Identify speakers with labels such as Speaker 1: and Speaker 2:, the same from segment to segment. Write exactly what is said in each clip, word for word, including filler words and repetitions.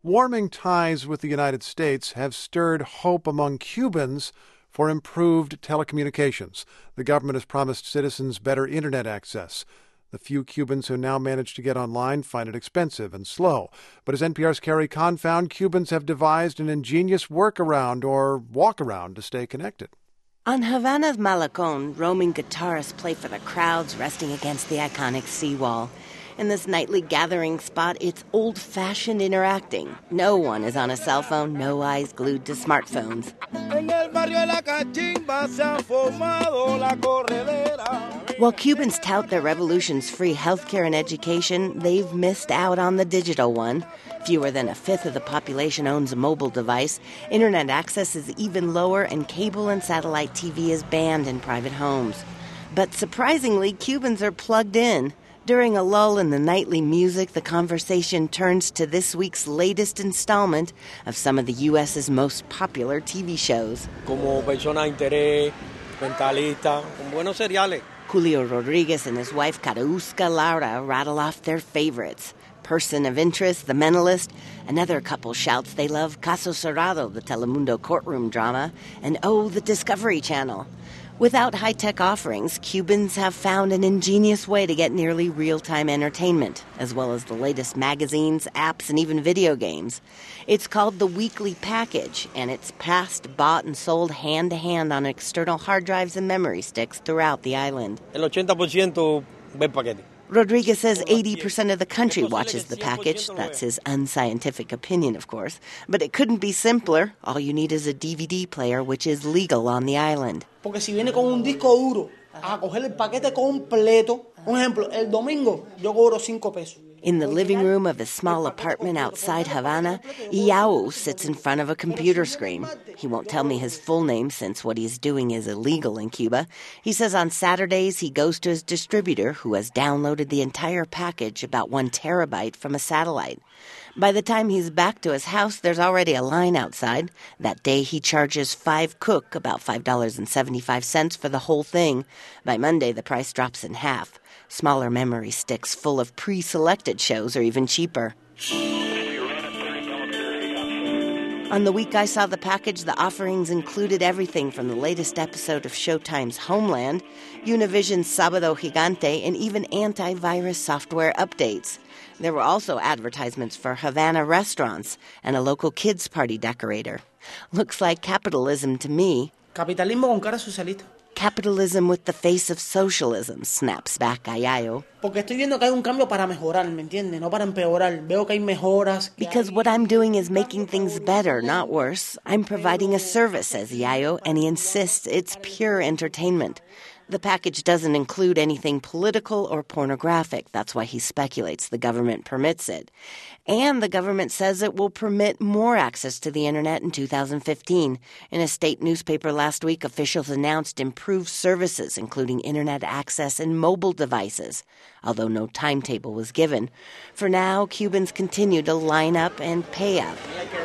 Speaker 1: Warming ties with the United States have stirred hope among Cubans for improved telecommunications. The government has promised citizens better internet access. The few Cubans who now manage to get online find it expensive and slow. But as N P R's Carrie Kahn found, Cubans have devised an ingenious workaround or walkaround to stay connected.
Speaker 2: On Havana's Malecon, roaming guitarists play for the crowds resting against the iconic seawall. In this nightly gathering spot, it's old-fashioned interacting. No one is on a cell phone, no eyes glued to smartphones. While Cubans tout their revolution's free healthcare and education, they've missed out on the digital one. Fewer than a fifth of the population owns a mobile device. Internet access is even lower, and cable and satellite T V is banned in private homes. But surprisingly, Cubans are plugged in. During a lull in the nightly music, the conversation turns to this week's latest installment of some of the U S's most popular T V shows.
Speaker 3: Como persona de interés, mentalista, con buenos cereales.
Speaker 2: Julio Rodriguez and his wife Karauska Laura rattle off their favorites. Person of Interest, The Mentalist. Another couple shouts they love Caso Cerrado, the Telemundo courtroom drama, and oh, the Discovery Channel. Without high-tech offerings, Cubans have found an ingenious way to get nearly real-time entertainment, as well as the latest magazines, apps, and even video games. It's called the Weekly Package, and it's passed, bought, and sold hand-to-hand on external hard drives and memory sticks throughout the island.
Speaker 3: El ochenta por ciento ven paquete.
Speaker 2: Rodriguez says eighty percent of the country watches the package. That's his unscientific opinion, of course. But it couldn't be simpler. All you need is a D V D player, which is legal on the island.
Speaker 4: Porque si viene con un disco duro, a coger el paquete completo, un ejemplo, el domingo yo cobro cinco pesos.
Speaker 2: In the living room of his small apartment outside Havana, Iau sits in front of a computer screen. He won't tell me his full name since what he's doing is illegal in Cuba. He says on Saturdays he goes to his distributor, who has downloaded the entire package, about one terabyte, from a satellite. By the time he's back to his house, there's already a line outside. That day he charges five cook, about five dollars and seventy-five cents for the whole thing. By Monday, the price drops in half. Smaller memory sticks full of pre-selected shows are even cheaper. On the week I saw the package, the offerings included everything from the latest episode of Showtime's Homeland, Univision's Sábado Gigante, and even antivirus software updates. There were also advertisements for Havana restaurants and a local kids' party decorator. Looks like capitalism to me.
Speaker 4: Capitalismo con cara socialista.
Speaker 2: Capitalism with the face of socialism, snaps back Ayayo.
Speaker 4: Porque estoy viendo que hay un cambio para mejorar, ¿me entiendes? No para empeorar. Veo que hay mejoras.
Speaker 2: Because what I'm doing is making things better, not worse. I'm providing a service, says Yayo, and he insists it's pure entertainment. The package doesn't include anything political or pornographic. That's why he speculates the government permits it. And the government says it will permit more access to the internet in two thousand fifteen. In a state newspaper last week, officials announced improved services, including internet access and mobile devices, although no timetable was given. For now, Cubans continue to line up and pay up.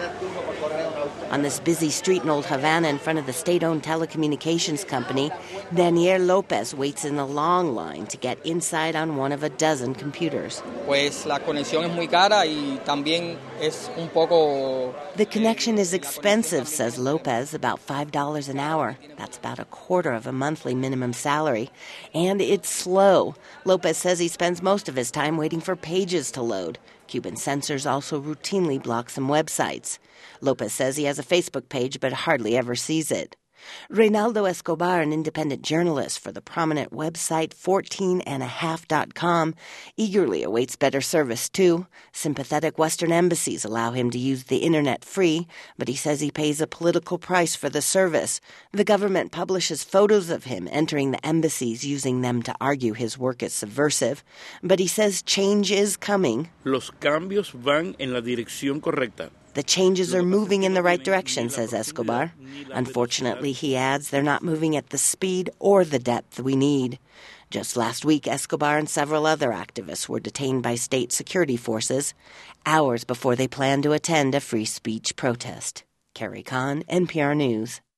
Speaker 2: On this busy street in Old Havana in front of the state-owned telecommunications company, Daniel Lopez waits in a long line to get inside on one of a dozen computers.
Speaker 5: Pues la conexión es muy cara y también es un poco...
Speaker 2: The connection is expensive, says Lopez, about five dollars an hour. That's about a quarter of a monthly minimum salary. And it's slow. Lopez says he spends most of his time waiting for pages to load. Cuban censors also routinely block some websites. Lopez says he has a Facebook page but hardly ever sees it. Reynaldo Escobar, an independent journalist for the prominent website fourteen and a half dot com, eagerly awaits better service, too. Sympathetic Western embassies allow him to use the internet free, but he says he pays a political price for the service. The government publishes photos of him entering the embassies, using them to argue his work is subversive. But he says change is coming.
Speaker 6: Los cambios van en la dirección correcta.
Speaker 2: The changes are moving in the right direction, says Escobar. Unfortunately, he adds, they're not moving at the speed or the depth we need. Just last week, Escobar and several other activists were detained by state security forces hours before they planned to attend a free speech protest. Carrie Kahn, N P R News.